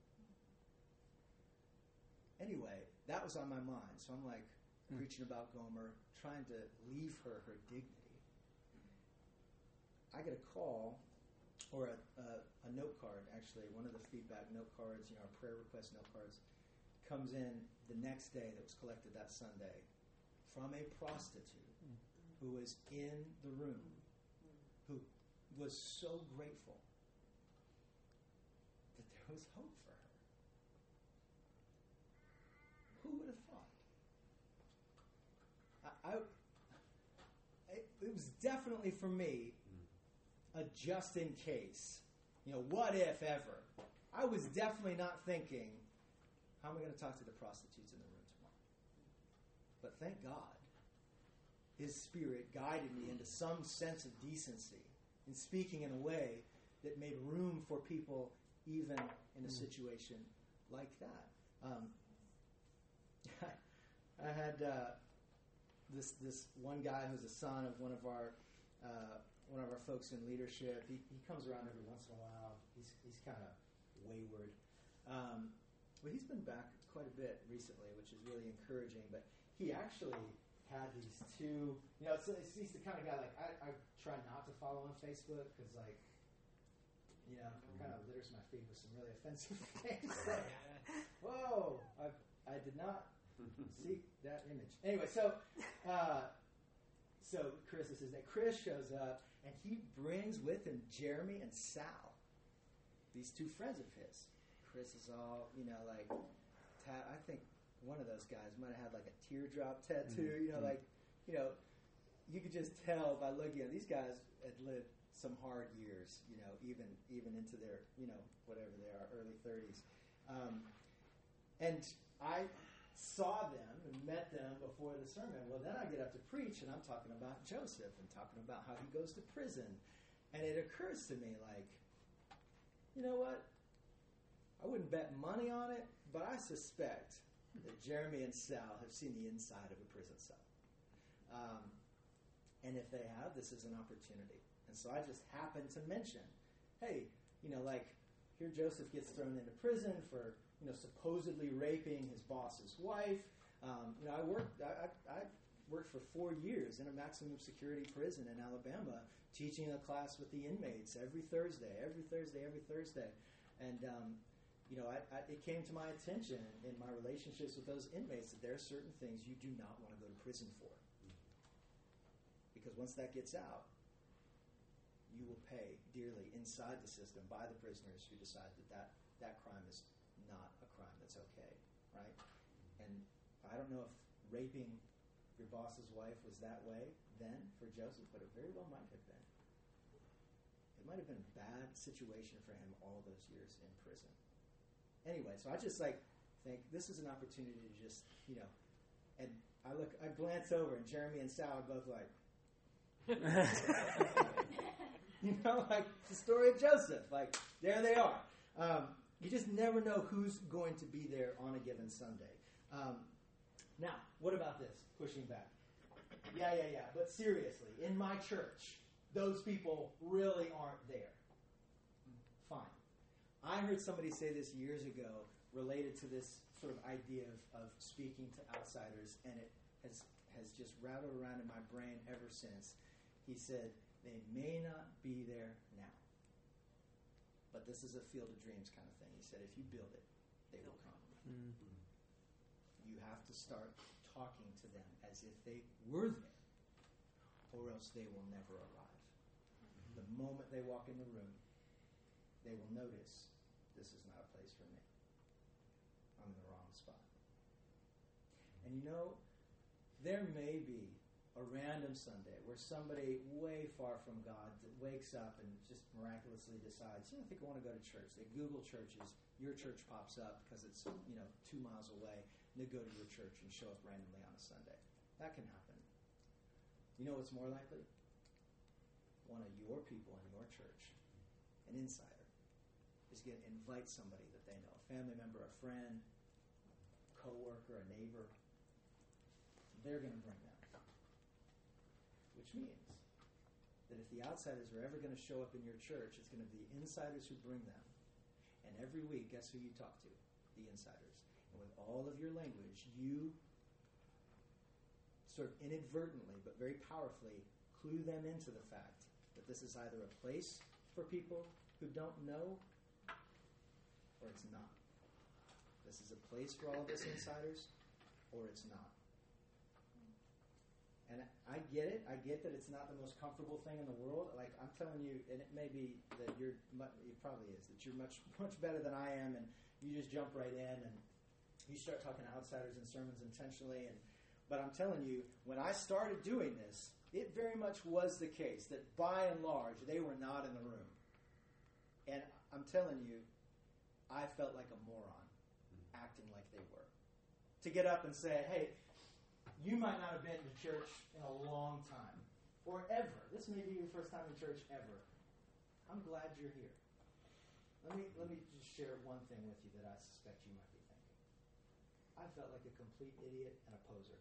Anyway, that was on my mind. So I'm like mm. preaching about Gomer, trying to leave her her dignity. I get a call, or a, a, a note card, actually, one of the feedback note cards, you know, our prayer request note cards, comes in the next day that was collected that Sunday from a prostitute mm. who was in the room, who was so grateful that there was hope for her. Who would have thought? I, I it, it was definitely for me a just in case, you know, what if ever I was definitely not thinking, how am I going to talk to the prostitutes in the room tomorrow? But thank God, His Spirit guided me into some sense of decency in speaking in a way that made room for people even in a situation like that. Um, I had uh, this this one guy who's a son of one of our uh, one of our folks in leadership. He, he comes around every once in a while. He's he's kind of wayward, um, but he's been back quite a bit recently, which is really encouraging. But he actually had these two. You know, so he's the kind of guy like I, I try not to follow on Facebook because like. You know, it kind of litters my feed with some really offensive things. Like, whoa, I, I did not see that image. Anyway, so uh, so Chris is his name. Chris shows up, and he brings with him Jeremy and Sal, these two friends of his. Chris is all, you know, like, ta- I think one of those guys might have had like a teardrop tattoo. Mm-hmm. You know, like, you know, you could just tell by looking at these guys had lived some hard years, you know, even even into their, you know, whatever they are, early thirties. Um, and I saw them and met them before the sermon. Well, then I get up to preach, and I'm talking about Joseph and talking about how he goes to prison. And it occurs to me, like, you know what? I wouldn't bet money on it, but I suspect that Jeremy and Sal have seen the inside of a prison cell. Um, and if they have, this is an opportunity. And so I just happened to mention, hey, you know, like, here Joseph gets thrown into prison for, you know, supposedly raping his boss's wife. Um, you know, I worked, I, I, I worked for four years in a maximum security prison in Alabama, teaching a class with the inmates every Thursday, every Thursday, every Thursday. And, um, you know, I, I, it came to my attention in my relationships with those inmates that there are certain things you do not want to go to prison for. Because once that gets out, you will pay dearly inside the system by the prisoners who decide that that, that crime is not a crime that's okay, right? And I don't know if raping your boss's wife was that way then for Joseph, but it very well might have been. It might have been a bad situation for him all those years in prison. Anyway, so I just like think this is an opportunity to just, you know, and I look, I glance over, and Jeremy and Sal are both like, you know, like the story of Joseph. Like, there they are. Um, you just never know who's going to be there on a given Sunday. Um, now, what about this? Pushing back. Yeah, yeah, yeah. But seriously, in my church, those people really aren't there. Fine. I heard somebody say this years ago related to this sort of idea of, of speaking to outsiders, and it has, has just rattled around in my brain ever since. He said, they may not be there now, but this is a field of dreams kind of thing. He said, if you build it, they will come. Mm-hmm. You have to start talking to them as if they were there, or else they will never arrive. Mm-hmm. The moment they walk in the room, they will notice, this is not a place for me. I'm in the wrong spot. And you know, there may be a random Sunday where somebody way far from God wakes up and just miraculously decides, you know, I think I want to go to church. They Google churches. Your church pops up because it's, you know, two miles away. And they go to your church and show up randomly on a Sunday. That can happen. You know what's more likely? One of your people in your church, an insider, is going to invite somebody that they know, a family member, a friend, a coworker, a neighbor. They're going to bring them. Which means that if the outsiders are ever going to show up in your church, it's going to be insiders who bring them. And every week, guess who you talk to? The insiders. And with all of your language, you sort of inadvertently, but very powerfully, clue them into the fact that this is either a place for people who don't know, or it's not. This is a place for all of us insiders, or it's not. And I get it. I get that it's not the most comfortable thing in the world. Like, I'm telling you, and it may be that you're, it probably is, that you're much, much better than I am, and you just jump right in, and you start talking to outsiders in sermons intentionally. And But I'm telling you, when I started doing this, it very much was the case that by and large, they were not in the room. And I'm telling you, I felt like a moron acting like they were. To get up and say, hey, you might not have been to church in a long time, or ever. This may be your first time in church ever. I'm glad you're here. Let me let me just share one thing with you that I suspect you might be thinking. I felt like a complete idiot and a poser.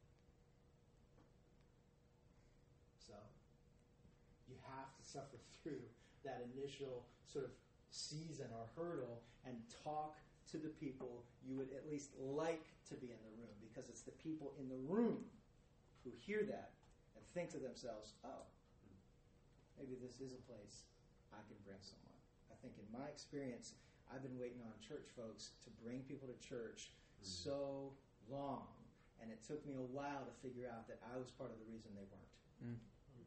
So, you have to suffer through that initial sort of season or hurdle and talk to the people you would at least like to be in the room, because it's the people in the room who hear that and think to themselves, oh, maybe this is a place I can bring someone. I think in my experience, I've been waiting on church folks to bring people to church mm-hmm. so long, and it took me a while to figure out that I was part of the reason they weren't. Mm.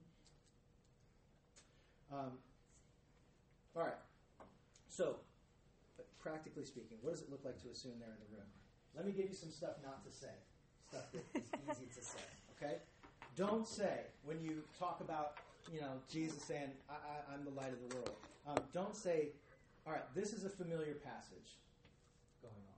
Um, all right. So, practically speaking, what does it look like to assume they're in the room? Let me give you some stuff not to say. Stuff that is easy to say. Okay? Don't say, when you talk about, you know, Jesus saying, I, I, I'm the light of the world. Um, don't say, all right, this is a familiar passage going on.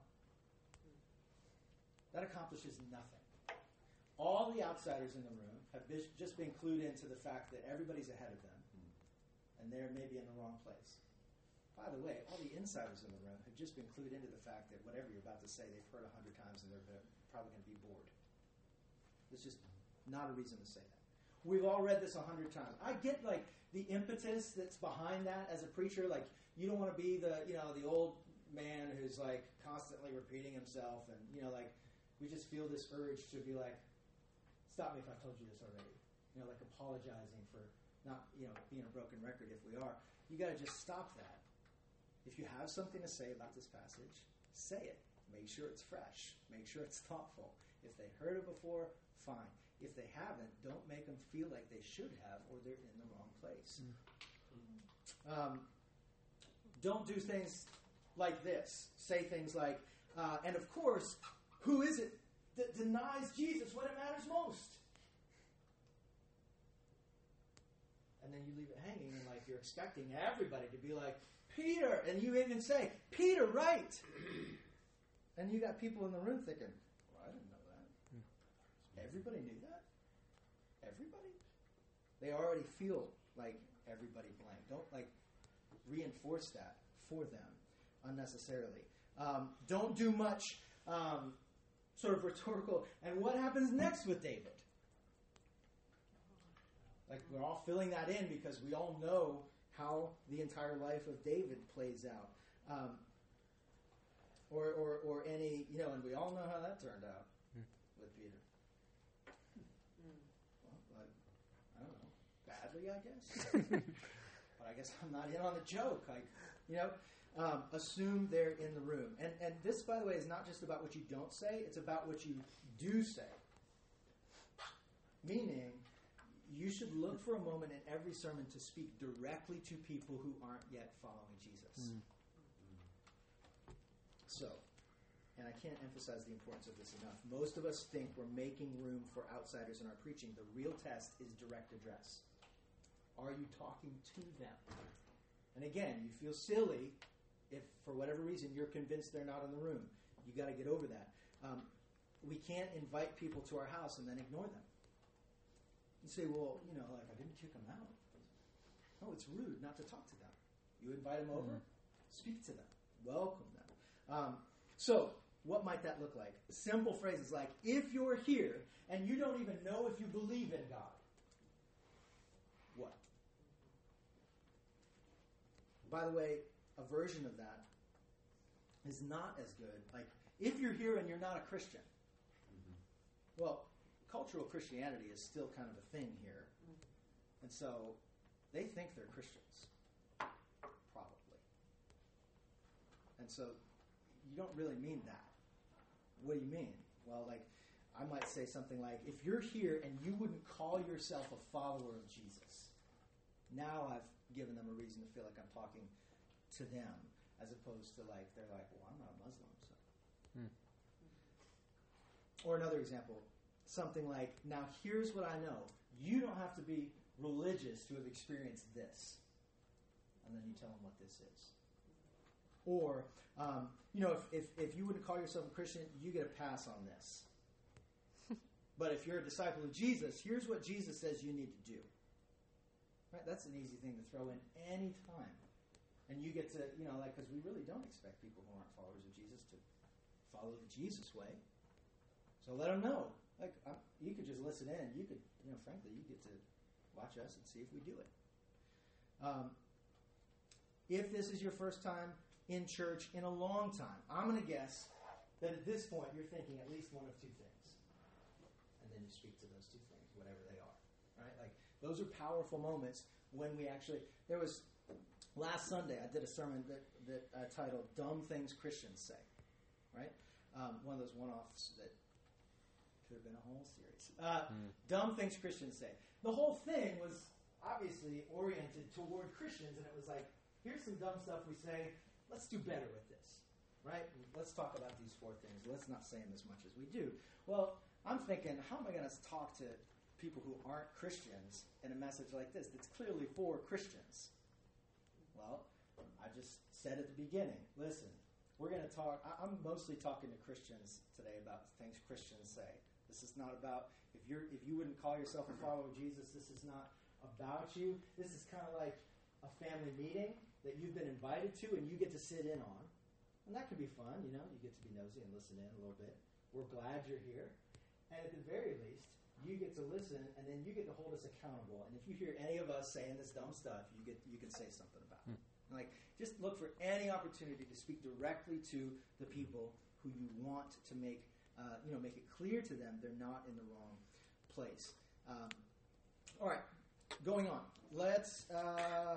That accomplishes nothing. All the outsiders in the room have just been clued into the fact that everybody's ahead of them, and they're maybe in the wrong place. By the way, all the insiders in the room have just been clued into the fact that whatever you're about to say, they've heard a hundred times, and they're probably going to be bored. There's just not a reason to say that. We've all read this a hundred times. I get, like, the impetus that's behind that as a preacher. Like, you don't want to be the, you know, the old man who's, like, constantly repeating himself, and, you know, like, we just feel this urge to be like, stop me if I've told you this already. You know, like apologizing for not, you know, being a broken record if we are. You got to just stop that. If you have something to say about this passage, say it. Make sure it's fresh. Make sure it's thoughtful. If they heard it before, fine. If they haven't, don't make them feel like they should have, or they're in the wrong place. Mm. Um, don't do things like this. Say things like, uh, and of course, who is it that denies Jesus when it matters most? And then you leave it hanging, and like you're expecting everybody to be like, Peter, and you even say, Peter, right? And you got people in the room thinking, well, I didn't know that. Everybody knew that? Everybody? They already feel like everybody blank. Don't like reinforce that for them unnecessarily. Um, don't do much um, sort of rhetorical. And what happens next with David? Like, we're all filling that in because we all know how the entire life of David plays out. Um, or, or, or any, you know, and we all know how that turned out mm. with Peter. Mm. Well, like, I don't know, badly, I guess. But I guess I'm not in on the joke. Like, you know, um, assume they're in the room. And, and this, by the way, is not just about what you don't say, it's about what you do say. Meaning, you should look for a moment in every sermon to speak directly to people who aren't yet following Jesus. Mm. So, and I can't emphasize the importance of this enough. Most of us think we're making room for outsiders in our preaching. The real test is direct address. Are you talking to them? And again, you feel silly if, for whatever reason, you're convinced they're not in the room. You got to get over that. Um, we can't invite people to our house and then ignore them. You say, well, you know, like, I didn't kick them out. No, it's rude not to talk to them. You invite them over, mm-hmm. speak to them, welcome them. Um, so, what might that look like? Simple phrases like, if you're here and you don't even know if you believe in God, what? By the way, a version of that is not as good. Like, if you're here and you're not a Christian, mm-hmm. well, cultural Christianity is still kind of a thing here. And so they think they're Christians, probably. And so you don't really mean that. What do you mean? Well, like, I might say something like, if you're here and you wouldn't call yourself a follower of Jesus, now I've given them a reason to feel like I'm talking to them, as opposed to like, they're like, well, I'm not a Muslim, so. Hmm. Or another example, something like, now here's what I know. You don't have to be religious to have experienced this. And then you tell them what this is. Or, um, you know, if, if, if you wouldn't call yourself a Christian, you get a pass on this. But if you're a disciple of Jesus, here's what Jesus says you need to do. Right? That's an easy thing to throw in any time. And you get to, you know, like, because we really don't expect people who aren't followers of Jesus to follow the Jesus way. So let them know. Like, I'm, you could just listen in. You could, you know, frankly, you get to watch us and see if we do it. Um, if this is your first time in church in a long time, I'm going to guess that at this point you're thinking at least one of two things. And then you speak to those two things, whatever they are. Right? Like, those are powerful moments when we actually, there was, last Sunday I did a sermon that, that I titled Dumb Things Christians Say. Right? Um, one of those one-offs that could have been a whole series. Uh, mm. Dumb Things Christians Say. The whole thing was obviously oriented toward Christians, and it was like, here's some dumb stuff we say, let's do better with this. Right? Let's talk about these four things. Let's not say them as much as we do. Well, I'm thinking, how am I going to talk to people who aren't Christians in a message like this that's clearly for Christians? Well, I just said at the beginning, listen, we're going to talk, I, I'm mostly talking to Christians today about things Christians say. This is not about, if you're if you wouldn't call yourself a follower of Jesus, this is not about you. This is kind of like a family meeting that you've been invited to and you get to sit in on. And that can be fun, you know, you get to be nosy and listen in a little bit. We're glad you're here. And at the very least, you get to listen, and then you get to hold us accountable. And if you hear any of us saying this dumb stuff, you get you can say something about it. And like, just look for any opportunity to speak directly to the people who you want to make, uh, you know, make it clear to them they're not in the wrong place. Um, all right, going on. Let's uh,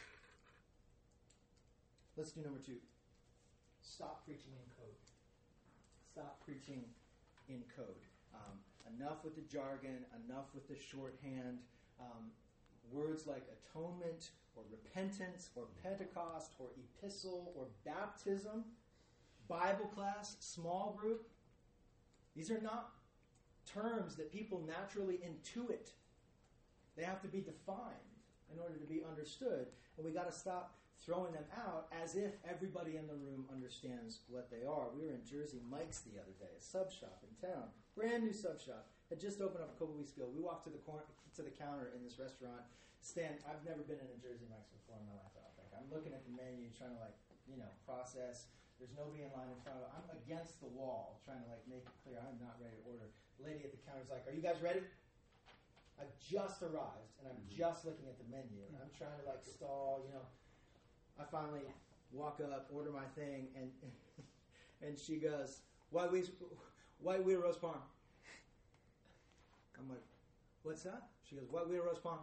let's do number two. Stop preaching in code. Stop preaching in code. Um, enough with the jargon, enough with the shorthand. Um, words like atonement or repentance or Pentecost or epistle or baptism, Bible class, small group. These are not terms that people naturally intuit. They have to be defined in order to be understood. And we got to stop throwing them out as if everybody in the room understands what they are. We were in Jersey Mike's the other day, a sub shop in town, brand new sub shop. Had just opened up a couple weeks ago. We walked to the corner, to the counter in this restaurant. Stand. I've never been in a Jersey Mike's before in my life. I don't think. I'm looking at the menu, trying to like, you know, process. There's nobody in line in front of it. I'm against the wall, trying to like make it clear I'm not ready to order. The lady at the counter is like, "Are you guys ready?" I've just arrived and I'm mm-hmm. just looking at the menu. And I'm trying to like stall, you know. I finally walk up, order my thing, and and she goes, "White wheat, white wheat roast parm." I'm like, "What's that?" She goes, "White wheat roast parm."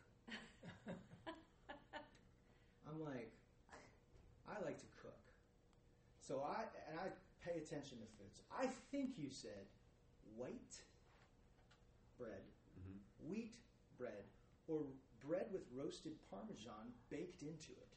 I'm like, I like to cook, so I and I pay attention to foods. I think you said white bread, mm-hmm. wheat bread, or bread with roasted Parmesan baked into it.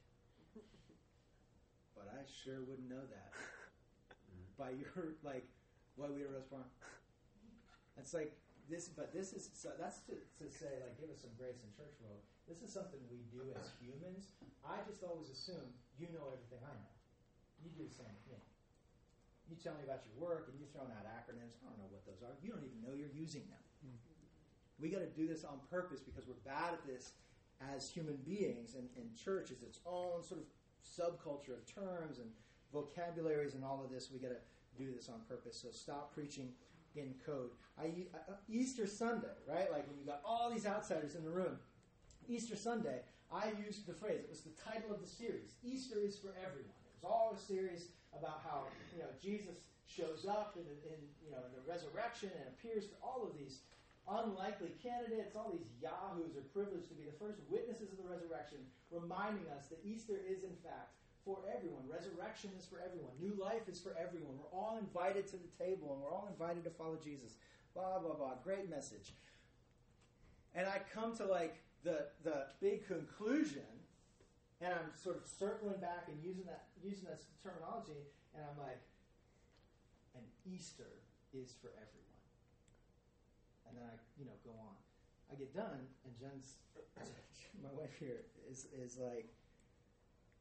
But I sure wouldn't know that by your like white wheat roast parm. It's like this, but this is so that's to, to say like give us some grace in church world. This is something we do as humans. I just always assume you know everything I know. You do the same thing. You tell me about your work and you're throwing out acronyms. I don't know what those are. You don't even know you're using them. Mm-hmm. We got to do this on purpose because we're bad at this as human beings, and, and church is its own sort of subculture of terms and vocabularies and all of this. We got to do this on purpose. So stop preaching in code. I, uh, Easter Sunday, right? Like when you got all these outsiders in the room. Easter Sunday, I used the phrase. It was the title of the series. Easter is for everyone. It was all a series about how you know Jesus shows up in, in you know in the resurrection and appears to all of these unlikely candidates, all these yahoos are privileged to be the first witnesses of the resurrection, reminding us that Easter is, in fact, for everyone. Resurrection is for everyone. New life is for everyone. We're all invited to the table, and we're all invited to follow Jesus. Blah, blah, blah. Great message. And I come to, like, the the big conclusion, and I'm sort of circling back and using that using that terminology, and I'm like, and Easter is for everyone. And then I, you know, go on. I get done, and Jen's, my wife here, is is like,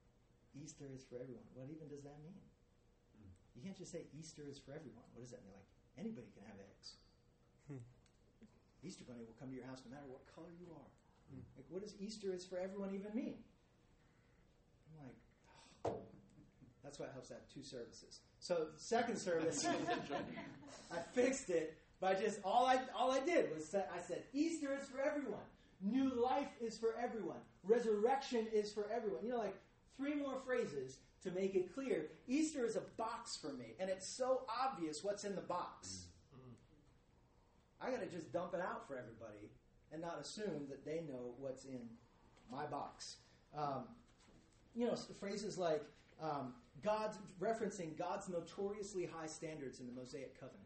Easter is for everyone. What even does that mean? You can't just say Easter is for everyone. What does that mean? Like, anybody can have eggs. Hmm. Easter Bunny will come to your house no matter what color you are. Hmm. Like, what does Easter is for everyone even mean? I'm like, oh. That's why it helps to have two services. So, second service, I fixed it by just, all I all I did was say, I said, Easter is for everyone. New life is for everyone. Resurrection is for everyone. You know, like, three more phrases to make it clear. Easter is a box for me, and it's so obvious what's in the box. I got to just dump it out for everybody and not assume that they know what's in my box. Um, you know, phrases like um, God's referencing God's notoriously high standards in the Mosaic covenant.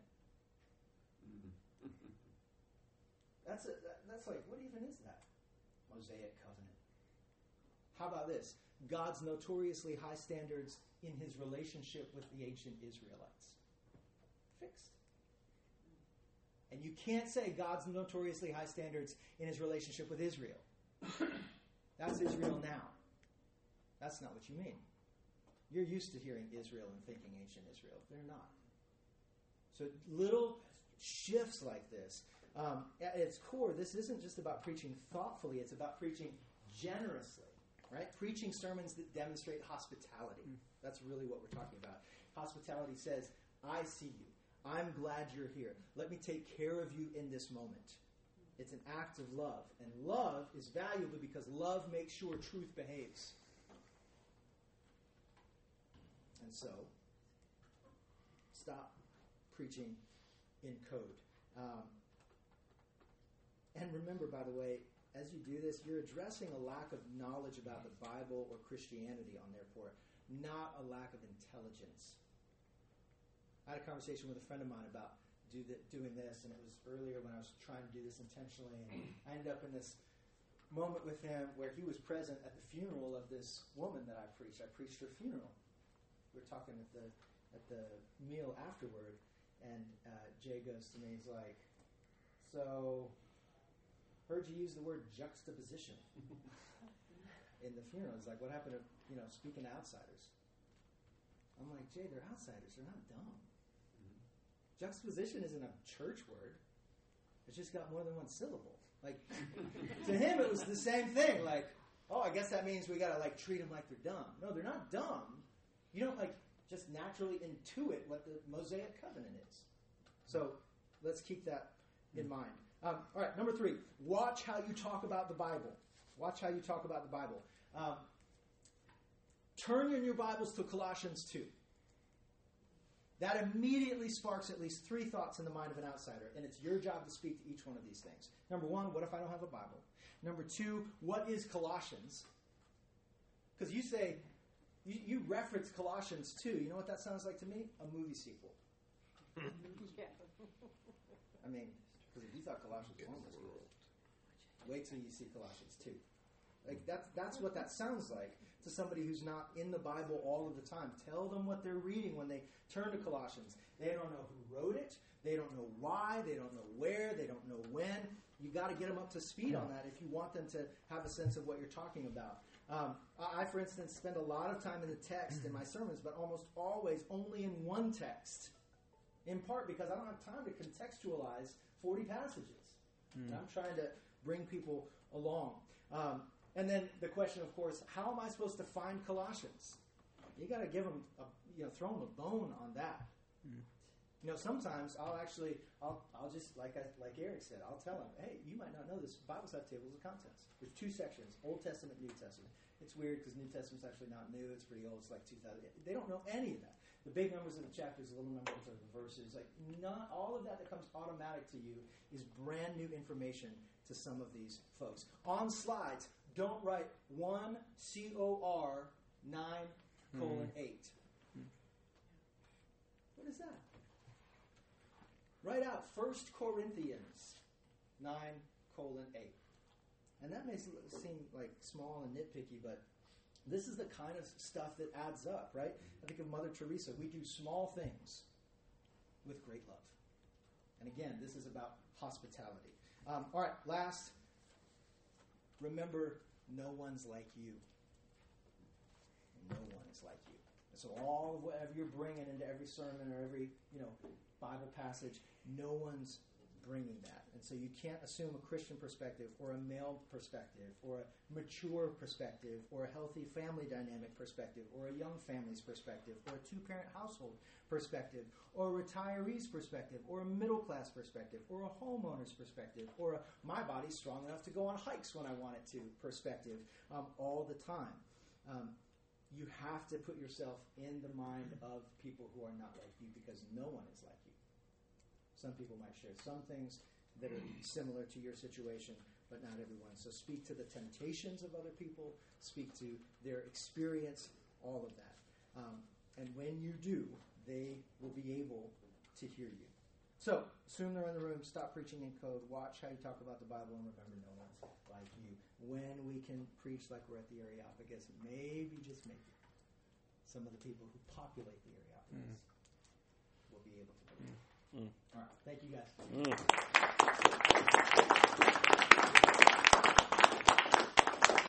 That's a, that, that's like, what even is that? Mosaic covenant. How about this? God's notoriously high standards in his relationship with the ancient Israelites. Fixed. And you can't say God's notoriously high standards in his relationship with Israel. That's Israel now. That's not what you mean. You're used to hearing Israel and thinking ancient Israel. They're not. So little shifts like this. Um, at its core, this isn't just about preaching thoughtfully. It's about preaching generously. Right? Preaching sermons that demonstrate hospitality. That's really what we're talking about. Hospitality says, I see you. I'm glad you're here. Let me take care of you in this moment. It's an act of love. And love is valuable because love makes sure truth behaves. And so, stop preaching in code. Um, and remember, by the way, as you do this, you're addressing a lack of knowledge about the Bible or Christianity on their part, not a lack of intelligence. I had a conversation with a friend of mine about do the, doing this, and it was earlier when I was trying to do this intentionally, and I ended up in this moment with him where he was present at the funeral of this woman that I preached. I preached her funeral. We were talking at the at the meal afterward, and uh, Jay goes to me, he's like, so... heard you use the word juxtaposition in the funeral. It's like, what happened to, you know, speaking to outsiders? I'm like, Jay, they're outsiders. They're not dumb. Mm-hmm. Juxtaposition isn't a church word. It's just got more than one syllable. Like, to him, it was the same thing. Like, oh, I guess that means we got to, like, treat them like they're dumb. No, they're not dumb. You don't, like, just naturally intuit what the Mosaic covenant is. So let's keep that in mind. Um, all right, number three, watch how you talk about the Bible. Watch how you talk about the Bible. Um, turn in your Bibles to Colossians two. That immediately sparks at least three thoughts in the mind of an outsider, and it's your job to speak to each one of these things. Number one, what if I don't have a Bible? Number two, what is Colossians? Because you say, you, you reference Colossians two. You know what that sounds like to me? A movie sequel. Yeah. I mean... because if you thought Colossians one was good, wait till you see Colossians two. Like that's that's what that sounds like to somebody who's not in the Bible all of the time. Tell them what they're reading when they turn to Colossians. They don't know who wrote it. They don't know why. They don't know where. They don't know when. You got to get them up to speed on that if you want them to have a sense of what you're talking about. Um, I, for instance, spend a lot of time in the text in my sermons, but almost always only in one text. In part because I don't have time to contextualize forty passages. Mm. And I'm trying to bring people along. Um, and then the question, of course, how am I supposed to find Colossians? You got to give them, a, you know, throw them a bone on that. Mm. You know, sometimes I'll actually, I'll, I'll just, like I, like Eric said, I'll tell them, hey, you might not know this. Bibles have tables of contents. There's two sections, Old Testament, New Testament. It's weird because New Testament's actually not new. It's pretty old. It's like two thousand. They don't know any of that. The big numbers of the chapters, the little numbers of the verses, like not all of that that comes automatic to you is brand new information to some of these folks. On slides, don't write one C O R nine colon eight. What is that? Write out First Corinthians nine colon eight. And that may seem like small and nitpicky, but this is the kind of stuff that adds up, right? I think of Mother Teresa. We do small things with great love. And again, this is about hospitality. Um, all right, last, remember, no one's like you. no one is like you. And so all whatever you're bringing into every sermon or every, you know, Bible passage, no one's bringing that. And so you can't assume a Christian perspective or a male perspective or a mature perspective or a healthy family dynamic perspective or a young family's perspective or a two-parent household perspective or a retiree's perspective or a middle-class perspective or a homeowner's perspective or a my body's strong enough to go on hikes when I want it to perspective um, all the time. Um, you have to put yourself in the mind of people who are not like you because no one is like you. Some people might share some things that are similar to your situation, but not everyone. So speak to the temptations of other people, speak to their experience, all of that. Um, and when you do, they will be able to hear you. So, assume they're in the room, stop preaching in code, watch how you talk about the Bible, and remember no one's like you. When we can preach like we're at the Areopagus, maybe, just maybe, some of the people who populate the Areopagus mm. will be able to believe. Mm. All right. Thank you, guys. Mm.